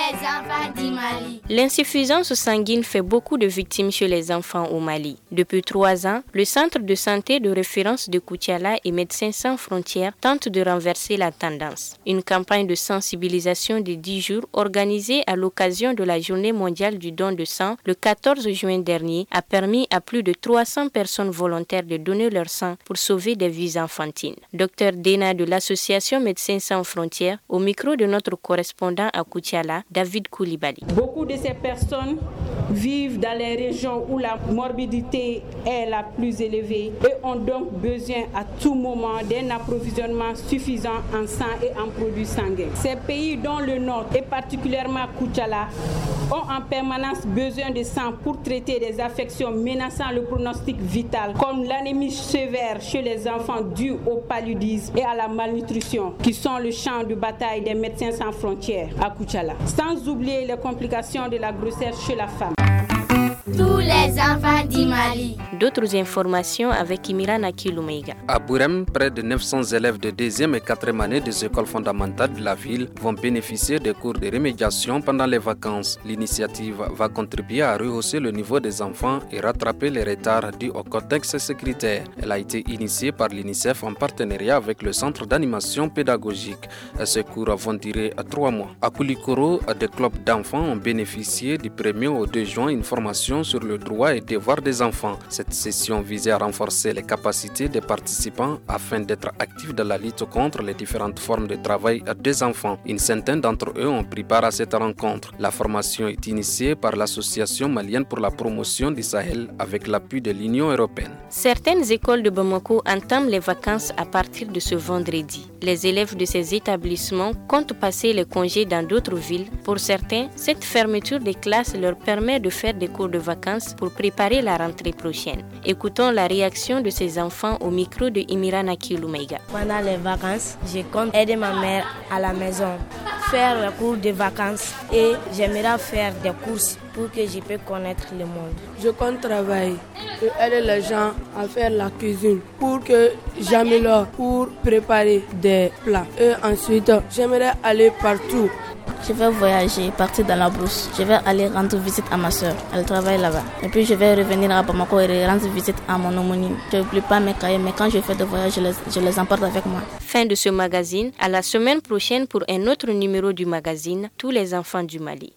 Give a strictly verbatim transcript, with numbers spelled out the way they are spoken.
les enfants du Mali. L'insuffisance sanguine fait beaucoup de victimes chez les enfants au Mali. Depuis trois ans, le centre de santé de référence de Koutiala et Médecins sans frontières tente de renverser la tendance. Une campagne de sensibilisation de dix jours organisée à l'occasion de la Journée mondiale du don de sang le quatorze juin dernier a permis à plus de trois cents personnes volontaires de donner leur sang pour sauver des vies enfantines. Docteur Dena de l'association Médecins sans frontières au micro de notre correspondant à Koutiala, David Koulibaly. Beaucoup de ces personnes vivent dans les régions où la morbidité est la plus élevée et ont donc besoin à tout moment d'un approvisionnement suffisant en sang et en produits sanguins. Ces pays dont le nord et particulièrement Koutiala ont en permanence besoin de sang pour traiter des affections menaçant le pronostic vital comme l'anémie sévère chez les enfants due au paludisme et à la malnutrition qui sont le champ de bataille des Médecins sans frontières à Koutiala. Sans oublier les complications de la grossesse chez la femme. Tous les enfants du Mali. D'autres informations avec Imirana Kiloumeiga. À Bourem, près de neuf cents élèves de deuxième et quatrième année des écoles fondamentales de la ville vont bénéficier des cours de remédiation pendant les vacances. L'initiative va contribuer à rehausser le niveau des enfants et rattraper les retards dus au contexte sécuritaire. Elle a été initiée par l'UNICEF en partenariat avec le Centre d'animation pédagogique. Ces cours vont durer trois mois. À Koulikoro, des clubs d'enfants ont bénéficié du premier au deux juin une formation sur le droit et devoir des enfants. Cette session visait à renforcer les capacités des participants afin d'être actifs dans la lutte contre les différentes formes de travail des enfants. Une centaine d'entre eux ont pris part à cette rencontre. La formation est initiée par l'Association malienne pour la promotion du Sahel avec l'appui de l'Union européenne. Certaines écoles de Bamako entament les vacances à partir de ce vendredi. Les élèves de ces établissements comptent passer les congés dans d'autres villes. Pour certains, cette fermeture des classes leur permet de faire des cours de vacances pour préparer la rentrée prochaine. Écoutons la réaction de ces enfants au micro de Imirana Kiloumeiga. Pendant les vacances, je compte aider ma mère à la maison, faire les cours de vacances et j'aimerais faire des courses pour que je puisse connaître le monde. Je compte travailler et aider les gens à faire la cuisine pour que j'améliore pour préparer des plats. Et ensuite, j'aimerais aller partout. Je vais voyager, partir dans la brousse. Je vais aller rendre visite à ma soeur. Elle travaille là-bas. Et puis je vais revenir à Bamako et rendre visite à mon homonyme. Je n'oublie pas mes cahiers, mais quand je fais des voyages, je les, je les emporte avec moi. Fin de ce magazine. À la semaine prochaine pour un autre numéro du magazine Tous les enfants du Mali.